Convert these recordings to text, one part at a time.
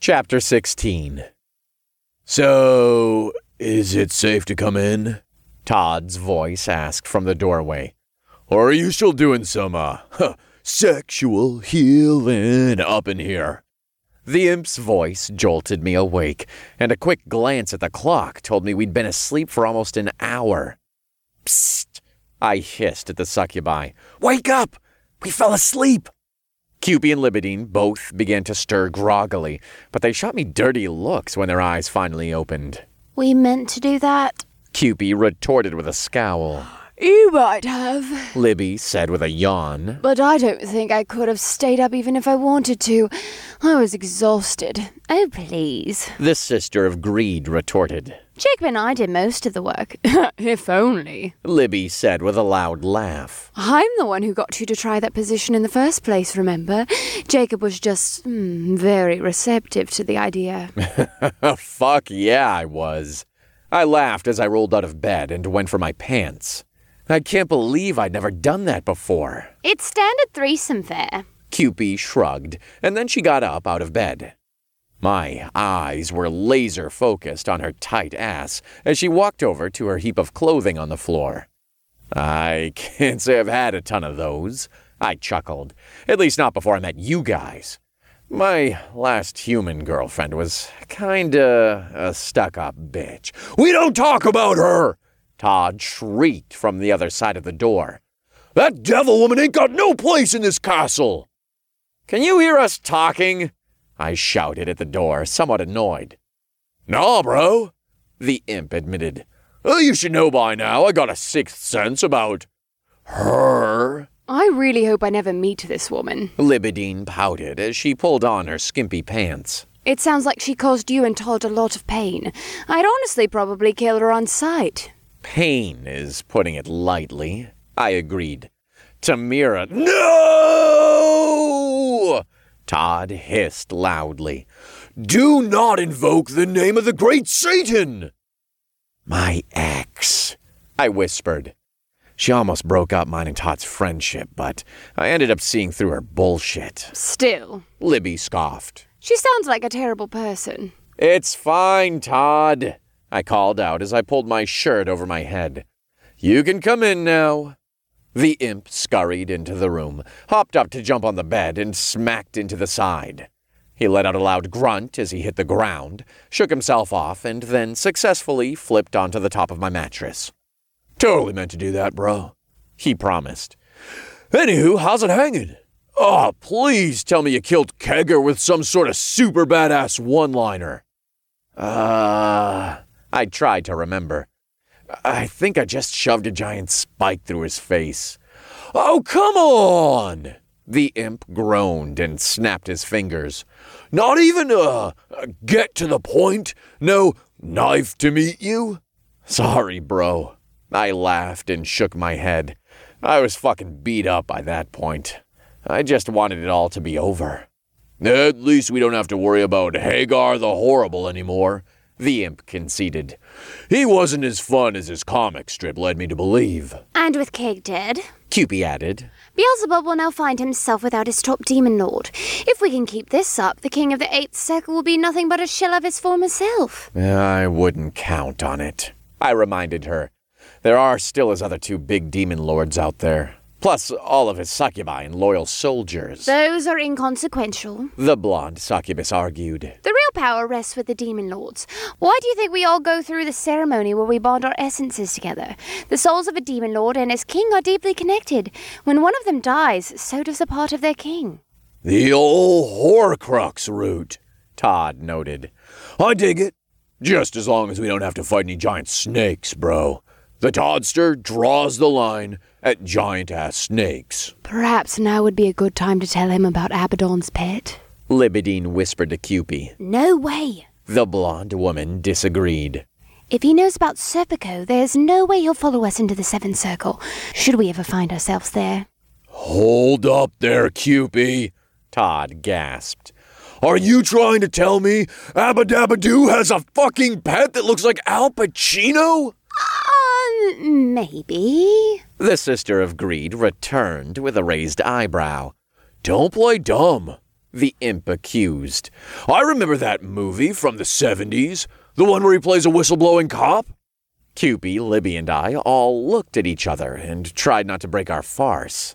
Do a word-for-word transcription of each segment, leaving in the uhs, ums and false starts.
Chapter sixteen. So, is it safe to come in? Todd's voice asked from the doorway. Or are you still doing some, uh, huh, sexual healing up in here? The imp's voice jolted me awake, and a quick glance at the clock told me we'd been asleep for almost an hour. Psst! I hissed at the succubi. Wake up! We fell asleep! Cupie and Libidine both began to stir groggily, but they shot me dirty looks when their eyes finally opened. We meant to do that? Cupie retorted with a scowl. You might have, Libby said with a yawn. But I don't think I could have stayed up even if I wanted to. I was exhausted. Oh, please. The sister of greed retorted. Jacob and I did most of the work. If only. Libby said with a loud laugh. I'm the one who got you to try that position in the first place, remember? Jacob was just mm, very receptive to the idea. Fuck yeah, I was. I laughed as I rolled out of bed and went for my pants. I can't believe I'd never done that before. It's standard threesome fare. Cupie shrugged, and then she got up out of bed. My eyes were laser-focused on her tight ass as she walked over to her heap of clothing on the floor. I can't say I've had a ton of those, I chuckled. At least not before I met you guys. My last human girlfriend was kinda a stuck-up bitch. We don't talk about her! Todd shrieked from the other side of the door. That devil woman ain't got no place in this castle! Can you hear us talking? I shouted at the door, somewhat annoyed. Nah, bro, the imp admitted. Oh, you should know by now, I got a sixth sense about her. I really hope I never meet this woman. Libidine pouted as she pulled on her skimpy pants. It sounds like she caused you and Todd a lot of pain. I'd honestly probably kill her on sight. Pain is putting it lightly, I agreed. Tamira, no! Todd hissed loudly. Do not invoke the name of the great Satan! My ex, I whispered. She almost broke up mine and Todd's friendship, but I ended up seeing through her bullshit. Still. Libby scoffed. She sounds like a terrible person. It's fine, Todd, I called out as I pulled my shirt over my head. You can come in now. The imp scurried into the room, hopped up to jump on the bed, and smacked into the side. He let out a loud grunt as he hit the ground, shook himself off, and then successfully flipped onto the top of my mattress. Totally meant to do that, bro, he promised. Anywho, how's it hanging? Oh, please tell me you killed Kegger with some sort of super badass one-liner. Uh... I tried to remember. I think I just shoved a giant spike through his face. Oh, come on! The imp groaned and snapped his fingers. Not even a, a get to the point? No knife to meet you? Sorry, bro. I laughed and shook my head. I was fucking beat up by that point. I just wanted it all to be over. At least we don't have to worry about Hagar the Horrible anymore, the imp conceded. He wasn't as fun as his comic strip led me to believe. And with Keg dead, Cupie added, Beelzebub will now find himself without his top demon lord. If we can keep this up, the king of the Eighth Circle will be nothing but a shell of his former self. I wouldn't count on it, I reminded her. There are still his other two big demon lords out there. Plus all of his succubi and loyal soldiers. Those are inconsequential, the blonde succubus argued. The real power rests with the demon lords. Why do you think we all go through the ceremony where we bond our essences together? The souls of a demon lord and his king are deeply connected. When one of them dies, so does a part of their king. The old Horcrux route, Todd noted. I dig it. Just as long as we don't have to fight any giant snakes, bro. The Toddster draws the line at giant-ass snakes. Perhaps now would be a good time to tell him about Abaddon's pet. Libidine whispered to Cupie. No way. The blonde woman disagreed. If he knows about Serpico, there's no way he'll follow us into the Seventh Circle, should we ever find ourselves there. Hold up there, Cupie, Todd gasped. Are you trying to tell me Abadabadoo has a fucking pet that looks like Al Pacino? Um, maybe. The sister of greed returned with a raised eyebrow. Don't play dumb. the imp accused. I remember that movie from the seventies, the one where he plays a whistleblowing cop. Cupie, Libby, and I all looked at each other and tried not to break our farce.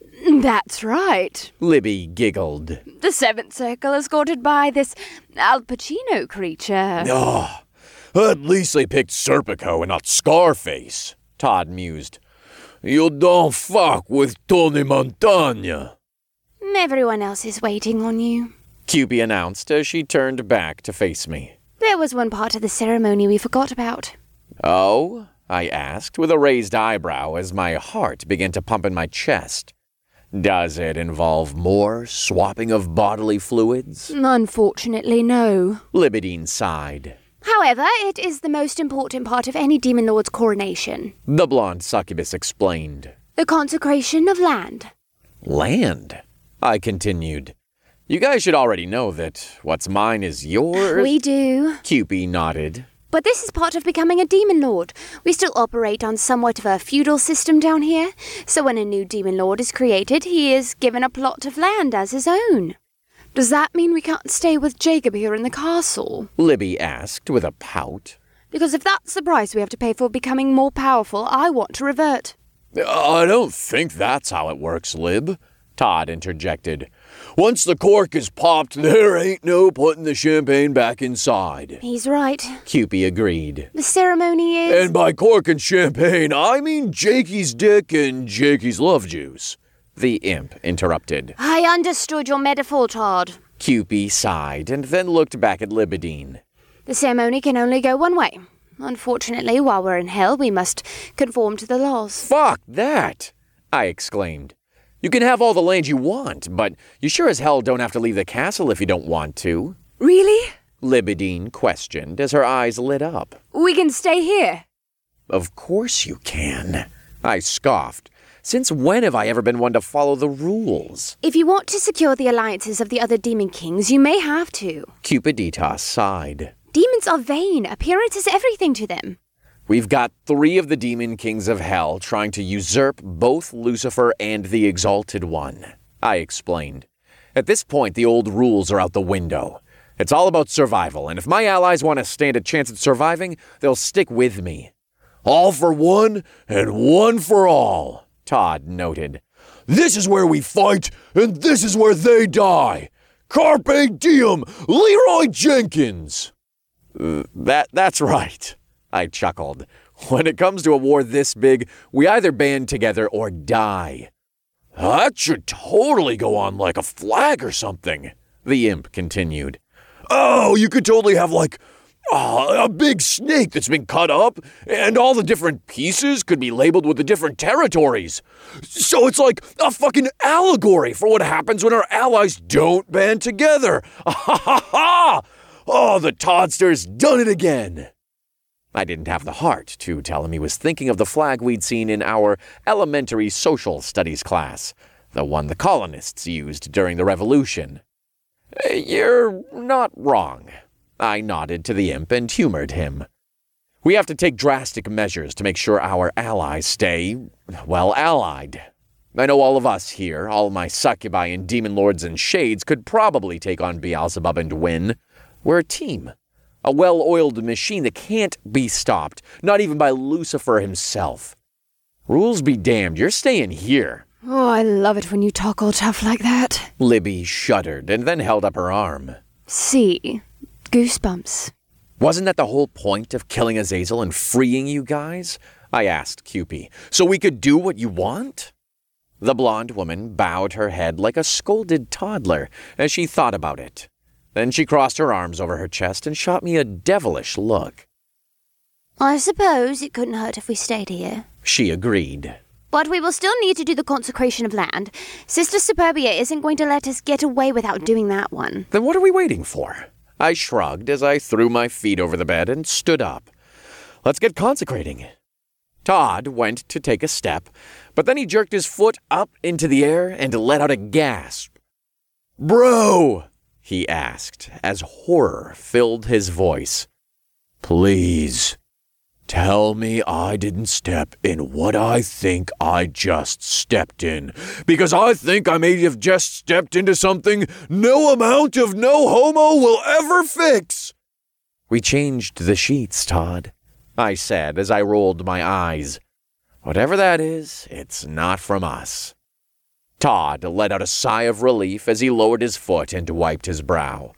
That's right. Libby giggled. The Seventh Circle escorted by this Al Pacino creature. Oh, at least they picked Serpico and not Scarface, Todd mused. You don't fuck with Tony Montana. Everyone else is waiting on you, Cupie announced as she turned back to face me. There was one part of the ceremony we forgot about. Oh? I asked with a raised eyebrow as my heart began to pump in my chest. Does it involve more swapping of bodily fluids? Unfortunately, no. Libidine sighed. However, it is the most important part of any Demon Lord's coronation. The blonde succubus explained. The consecration of land. Land? I continued. You guys should already know that what's mine is yours. We do. Cupie nodded. But this is part of becoming a Demon Lord. We still operate on somewhat of a feudal system down here, so when a new Demon Lord is created, he is given a plot of land as his own. Does that mean we can't stay with Jacob here in the castle? Libby asked with a pout. Because if that's the price we have to pay for becoming more powerful, I want to revert. I don't think that's how it works, Lib, Todd interjected. Once the cork is popped, there ain't no putting the champagne back inside. He's right. Cupie agreed. The ceremony is... And by cork and champagne, I mean Jakey's dick and Jakey's love juice. The imp interrupted. I understood your metaphor, Todd. Cupie sighed and then looked back at Libidine. The ceremony can only go one way. Unfortunately, while we're in hell, we must conform to the laws. Fuck that! I exclaimed. You can have all the land you want, but you sure as hell don't have to leave the castle if you don't want to. Really? Libidine questioned as her eyes lit up. We can stay here. Of course you can, I scoffed. Since when have I ever been one to follow the rules? If you want to secure the alliances of the other demon kings, you may have to. Cupiditas sighed. Demons are vain. Appearance is everything to them. We've got three of the demon kings of hell trying to usurp both Lucifer and the Exalted One, I explained. At this point, the old rules are out the window. It's all about survival, and if my allies want to stand a chance at surviving, they'll stick with me. All for one, and one for all, Todd noted. This is where we fight, and this is where they die. Carpe diem, Leroy Jenkins! Uh, that, that's right. I chuckled. When it comes to a war this big, we either band together or die. That should totally go on like a flag or something, the imp continued. Oh, you could totally have like uh, a big snake that's been cut up, and all the different pieces could be labeled with the different territories. So it's like a fucking allegory for what happens when our allies don't band together. Ha ha ha! Oh, the Toddster's done it again. I didn't have the heart to tell him he was thinking of the flag we'd seen in our elementary social studies class, the one the colonists used during the Revolution. You're not wrong. I nodded to the imp and humored him. We have to take drastic measures to make sure our allies stay, well, allied. I know all of us here, all my succubi and demon lords and shades, could probably take on Beelzebub and win. We're a team. A well-oiled machine that can't be stopped, not even by Lucifer himself. Rules be damned, you're staying here. Oh, I love it when you talk all tough like that. Libby shuddered and then held up her arm. See, goosebumps. Wasn't that the whole point of killing Azazel and freeing you guys? I asked Cupie. So we could do what you want? The blonde woman bowed her head like a scolded toddler as she thought about it. Then she crossed her arms over her chest and shot me a devilish look. I suppose it couldn't hurt if we stayed here. She agreed. But we will still need to do the consecration of land. Sister Superbia isn't going to let us get away without doing that one. Then what are we waiting for? I shrugged as I threw my feet over the bed and stood up. Let's get consecrating. Todd went to take a step, but then he jerked his foot up into the air and let out a gasp. Bro! He asked, as horror filled his voice. Please, Tell me I didn't step in what I think I just stepped in, because I think I may have just stepped into something no amount of no homo will ever fix. We changed the sheets, Todd, I said as I rolled my eyes. Whatever that is, it's not from us. Todd let out a sigh of relief as he lowered his foot and wiped his brow.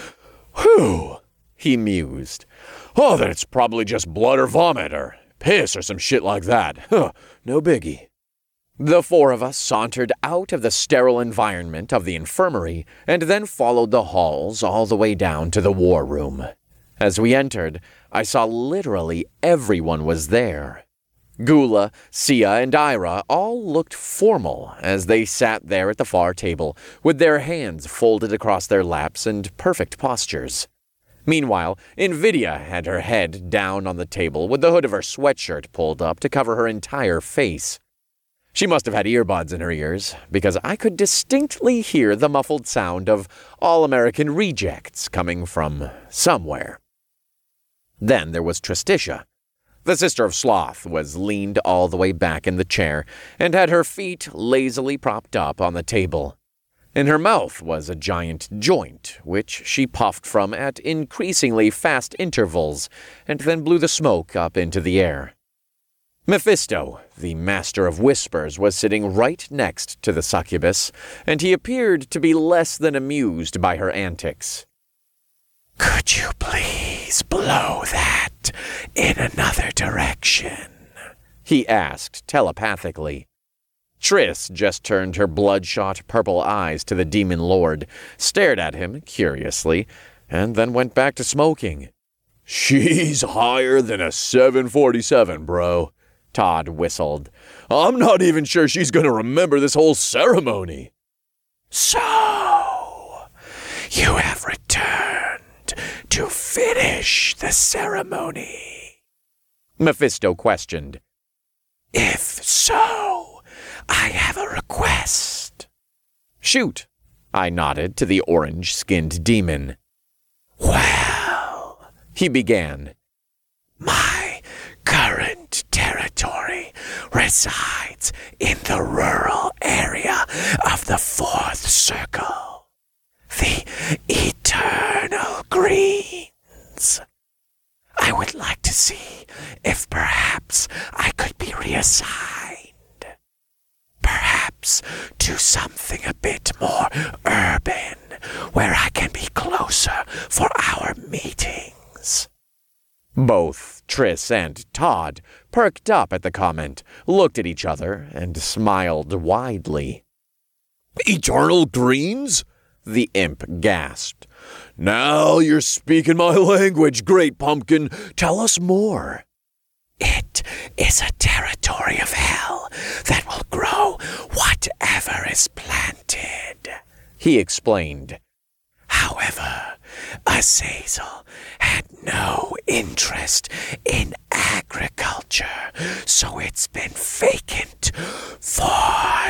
Whew, he mused. Oh, then it's probably just blood or vomit or piss or some shit like that. Huh, no biggie. The four of us sauntered out of the sterile environment of the infirmary and then followed the halls all the way down to the war room. As we entered, I saw literally everyone was there. Gula, Sia, and Ira all looked formal as they sat there at the far table with their hands folded across their laps and perfect postures. Meanwhile, Invidia had her head down on the table with the hood of her sweatshirt pulled up to cover her entire face. She must have had earbuds in her ears, because I could distinctly hear the muffled sound of All-American Rejects coming from somewhere. Then there was Tristitia. The Sister of Sloth was leaned all the way back in the chair and had her feet lazily propped up on the table. In her mouth was a giant joint, which she puffed from at increasingly fast intervals, and then blew the smoke up into the air. Mephisto, the Master of Whispers, was sitting right next to the succubus, and he appeared to be less than amused by her antics. "Could you please blow that in another direction?" he asked telepathically. Triss just turned her bloodshot purple eyes to the demon lord, stared at him curiously, and then went back to smoking. "She's higher than a seven forty-seven, bro," Todd whistled. "I'm not even sure she's going to remember this whole ceremony." "So, you have returned to finish the ceremony?" Mephisto questioned. "If so, I have a request." "Shoot," I nodded to the orange-skinned demon. "Well," he began, "my current territory resides in the rural area of the Fourth Circle, the Eternal Greens. I would like to see if perhaps I could be reassigned. Perhaps to something a bit more urban, where I can be closer for our meetings." Both Triss and Todd perked up at the comment, looked at each other, and smiled widely. "Eternal Greens?" the imp gasped. "Now you're speaking my language, Great Pumpkin. Tell us more." "It is a territory of hell that will grow whatever is planted," he explained. "However, Azazel had no interest in agriculture, so it's been vacant for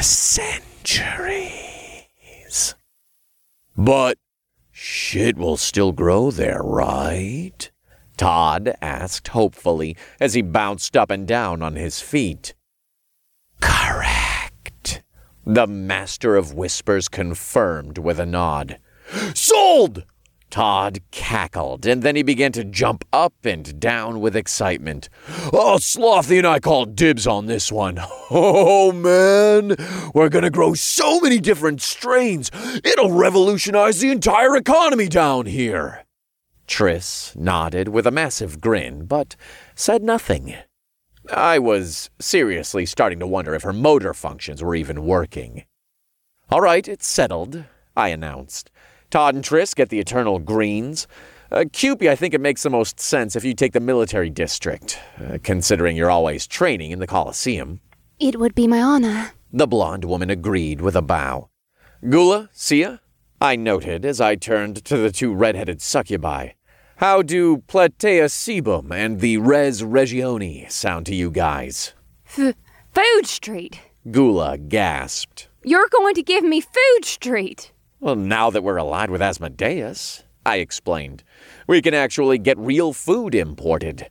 centuries." "But shit will still grow there, right?" Todd asked hopefully as he bounced up and down on his feet. "Correct," the Master of Whispers confirmed with a nod. "Sold!" Todd cackled, and then he began to jump up and down with excitement. "Oh, Slothy and I call dibs on this one. Oh, man, we're gonna grow so many different strains, it'll revolutionize the entire economy down here." Triss nodded with a massive grin, but said nothing. I was seriously starting to wonder if her motor functions were even working. "All right, it's settled," I announced. "Todd and Triss get the Eternal Greens. Uh, Cupie, I think it makes the most sense if you take the military district, uh, considering you're always training in the Colosseum." "It would be my honor," the blonde woman agreed with a bow. "Gula, Sia?" I noted as I turned to the two red-headed succubi. "How do Platea Sebum and the Res Regioni sound to you guys?" F- Food Street. Gula gasped. "You're going to give me Food Street." "Well, now that we're allied with Asmodeus," I explained, "we can actually get real food imported.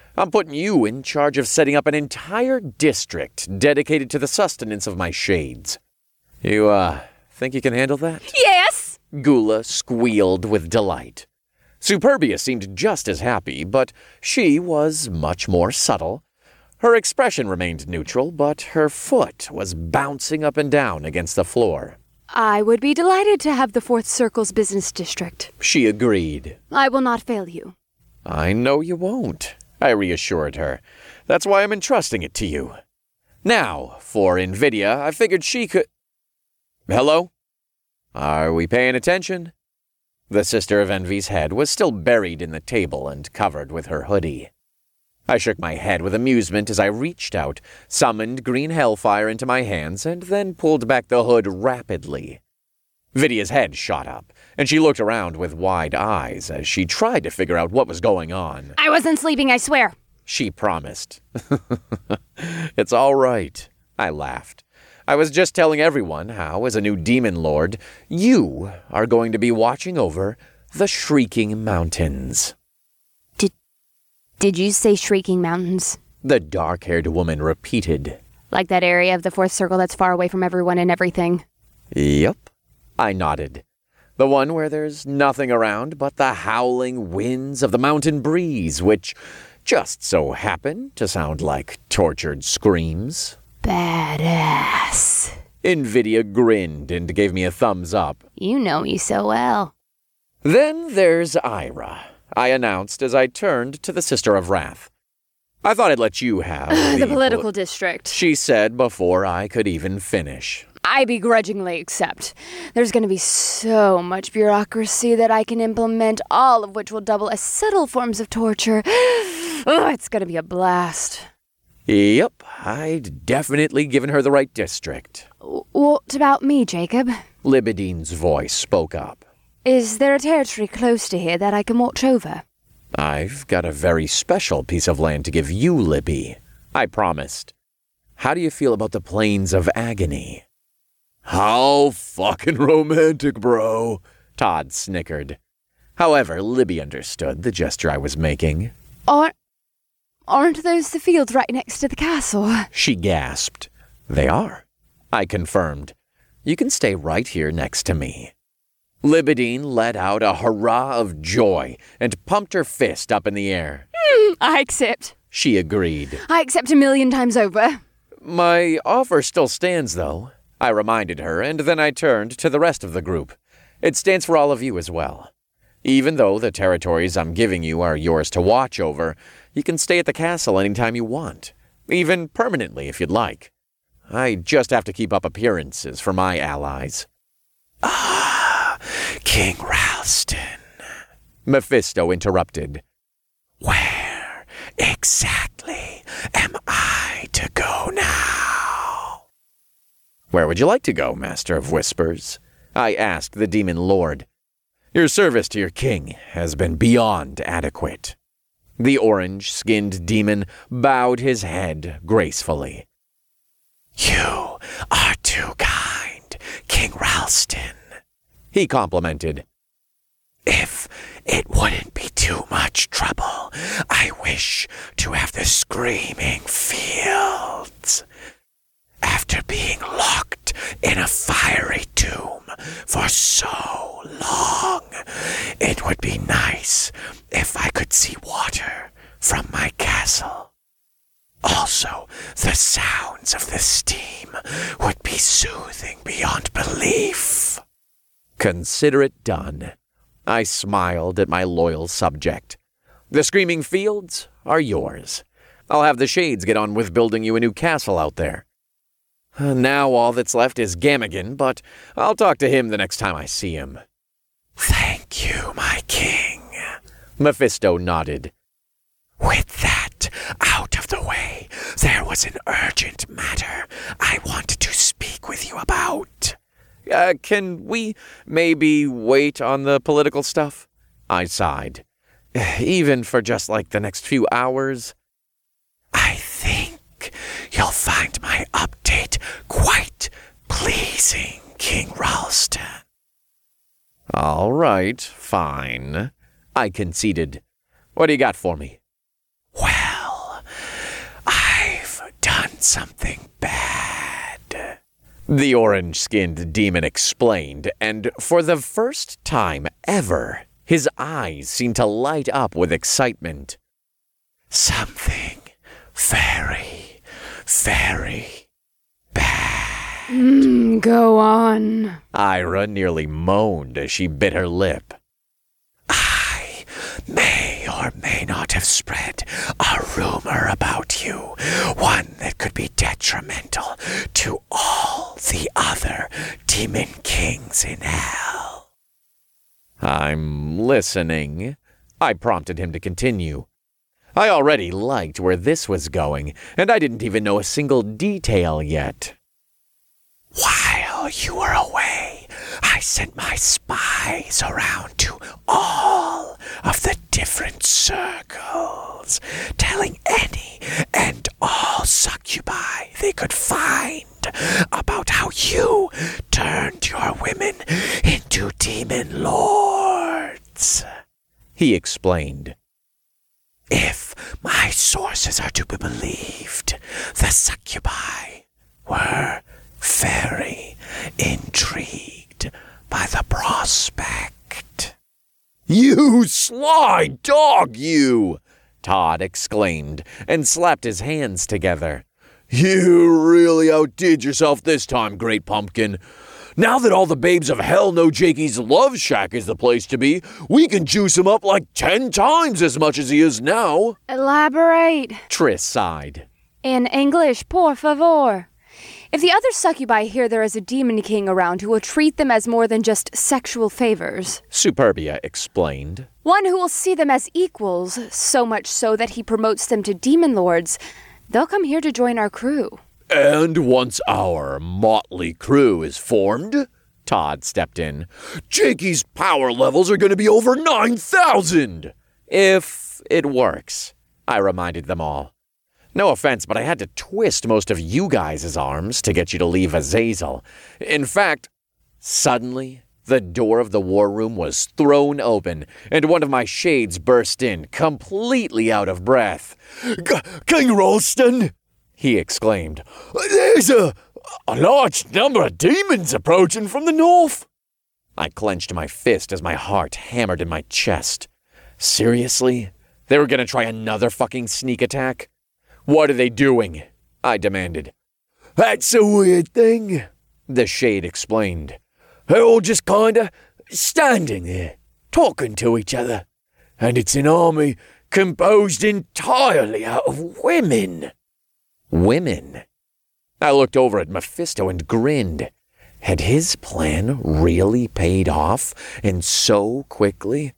I'm putting you in charge of setting up an entire district dedicated to the sustenance of my shades. You, uh, think you can handle that? Yes! Gula squealed with delight. Superbia seemed just as happy, but she was much more subtle. Her expression remained neutral, but her foot was bouncing up and down against the floor. I would be delighted to have the Fourth Circle's business district. She agreed. I will not fail you. I know you won't, I reassured her. That's why I'm entrusting it to you. Now, for Invidia, I figured she could... Hello? Are we paying attention? The Sister of Envy's head was still buried in the table and covered with her hoodie. I shook my head with amusement as I reached out, summoned green hellfire into my hands, and then pulled back the hood rapidly. Vidia's head shot up, and she looked around with wide eyes as she tried to figure out what was going on. I wasn't sleeping, I swear. She promised. It's all right, I laughed. I was just telling everyone how, as a new demon lord, you are going to be watching over the Shrieking Mountains. Did, did you say Shrieking Mountains? The dark-haired woman repeated. Like that area of the Fourth Circle that's far away from everyone and everything? Yep, I nodded. The one where there's nothing around but the howling winds of the mountain breeze, which just so happen to sound like tortured screams. Badass. Invidia grinned and gave me a thumbs up. You know me so well. Then there's Ira, I announced as I turned to the Sister of Wrath. I thought I'd let you have the, the political pol- district. She said before I could even finish. I begrudgingly accept. There's going to be so much bureaucracy that I can implement, all of which will double as subtle forms of torture. Oh, it's going to be a blast. Yep, I'd definitely given her the right district. What about me, Jacob? Libidine's voice spoke up. Is there a territory close to here that I can watch over? I've got a very special piece of land to give you, Libby, I promised. How do you feel about the Plains of Agony? How fucking romantic, bro, Todd snickered. However, Libby understood the gesture I was making. Aren't, aren't those the fields right next to the castle? She gasped. They are, I confirmed. You can stay right here next to me. Libidine let out a hurrah of joy and pumped her fist up in the air. Mm, I accept. She agreed. I accept a million times over. My offer still stands, though, I reminded her, and then I turned to the rest of the group. It stands for all of you as well. Even though the territories I'm giving you are yours to watch over, you can stay at the castle anytime you want, even permanently if you'd like. I just have to keep up appearances for my allies. Ah, King Ralston, Mephisto interrupted. Where exactly am I to go now? Where would you like to go, Master of Whispers? I asked the demon lord. Your service to your king has been beyond adequate. The orange-skinned demon bowed his head gracefully. You are too kind, King Ralston, he complimented. If it wouldn't be too much trouble, I wish to have the Screaming Fields. After being locked in a fiery tomb for so long, it would be nice if I could see water from my castle. Also, the sounds of the steam would be soothing beyond belief. Consider it done. I smiled at my loyal subject. The Screaming Fields are yours. I'll have the Shades get on with building you a new castle out there. Now all that's left is Gamagan, but I'll talk to him the next time I see him. Thank you, my king, Mephisto nodded. With that out of the way, there was an urgent matter I wanted to speak with you about. Uh, can we maybe wait on the political stuff? I sighed. Even for just like the next few hours? I think you'll find my update quite pleasing, King Ralston. All right, fine, I conceded. What do you got for me? Well, meant something bad. The orange-skinned demon explained, and for the first time ever, his eyes seemed to light up with excitement. Something very, very bad. Mm, go on. Ira nearly moaned as she bit her lip. I may or may not have spread a rumor about you, one that could be detrimental to all the other demon kings in hell. I'm listening, I prompted him to continue. I already liked where this was going, and I didn't even know a single detail yet. While you were away, I sent my spies around to all of the different circles, telling any and all succubi they could find about how you turned your women into demon lords. He explained. If my sources are to be believed, the succubi were very intrigued by the prospect. You sly dog, you! Todd exclaimed and slapped his hands together. You really outdid yourself this time, Great Pumpkin. Now that all the babes of hell know Jakey's Love Shack is the place to be, we can juice him up like ten times as much as he is now. Elaborate. Triss sighed. In English, por favor. If the other succubi hear there is a demon king around who will treat them as more than just sexual favors, Superbia explained. One who will see them as equals, so much so that he promotes them to demon lords, they'll come here to join our crew. And once our motley crew is formed, Todd stepped in, Jakey's power levels are going to be over nine thousand. If it works, I reminded them all. No offense, but I had to twist most of you guys' arms to get you to leave Azazel. In fact, suddenly, the door of the war room was thrown open, and one of my shades burst in, completely out of breath. King Ralston! He exclaimed. There's a, a large number of demons approaching from the north. I clenched my fist as my heart hammered in my chest. Seriously? They were gonna try another fucking sneak attack? What are they doing? I demanded. That's a weird thing, the shade explained. They're all just kinda standing there, talking to each other. And it's an army composed entirely out of women. Women? I looked over at Mephisto and grinned. Had his plan really paid off, and so quickly?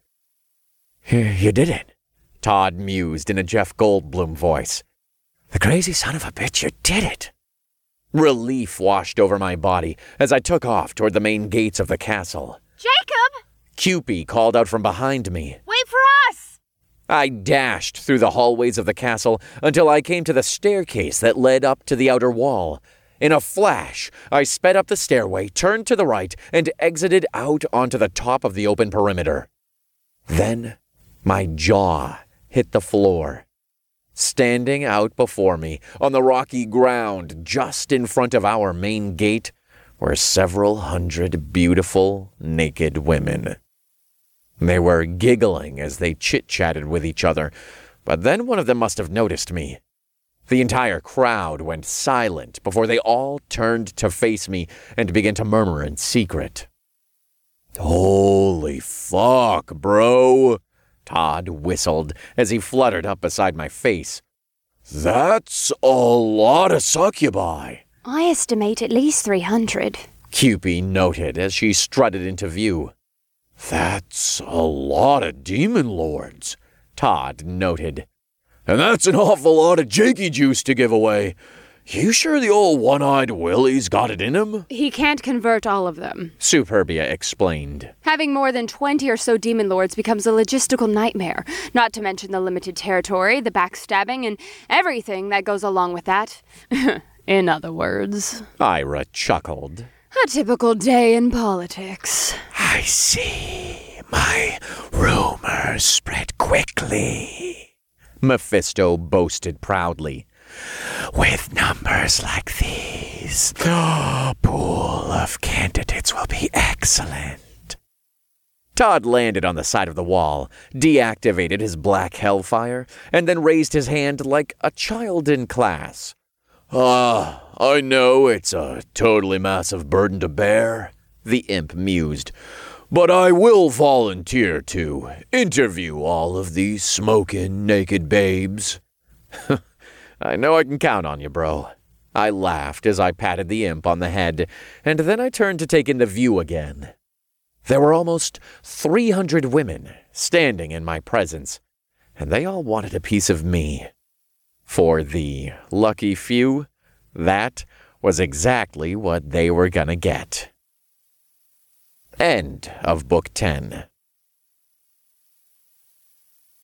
You did it, Todd mused in a Jeff Goldblum voice. The crazy son of a bitch, you did it. Relief washed over my body as I took off toward the main gates of the castle. Jacob! Cupid called out from behind me. Wait for us! I dashed through the hallways of the castle until I came to the staircase that led up to the outer wall. In a flash, I sped up the stairway, turned to the right, and exited out onto the top of the open perimeter. Then, my jaw hit the floor. Standing out before me, on the rocky ground just in front of our main gate, were several hundred beautiful, naked women. They were giggling as they chit-chatted with each other, but then one of them must have noticed me. The entire crowd went silent before they all turned to face me and began to murmur in secret. Holy fuck, bro, Todd whistled as he fluttered up beside my face. That's a lot of succubi. I estimate at least three hundred. Cupid noted as she strutted into view. That's a lot of demon lords, Todd noted. And that's an awful lot of Jakey juice to give away. You sure the old one-eyed Willie's got it in him? He can't convert all of them, Superbia explained. Having more than twenty or so demon lords becomes a logistical nightmare, not to mention the limited territory, the backstabbing, and everything that goes along with that. In other words. Ira chuckled. A typical day in politics. I see. My rumors spread quickly, Mephisto boasted proudly. With numbers like these, pool of candidates will be excellent. Todd landed on the side of the wall, deactivated his black hellfire, and then raised his hand like a child in class. Ah, I know it's a totally massive burden to bear, the imp mused, but I will volunteer to interview all of these smoking naked babes. I know I can count on you, bro. I laughed as I patted the imp on the head, and then I turned to take in the view again. There were almost three hundred women standing in my presence, and they all wanted a piece of me. For the lucky few, that was exactly what they were gonna get. End of Book ten.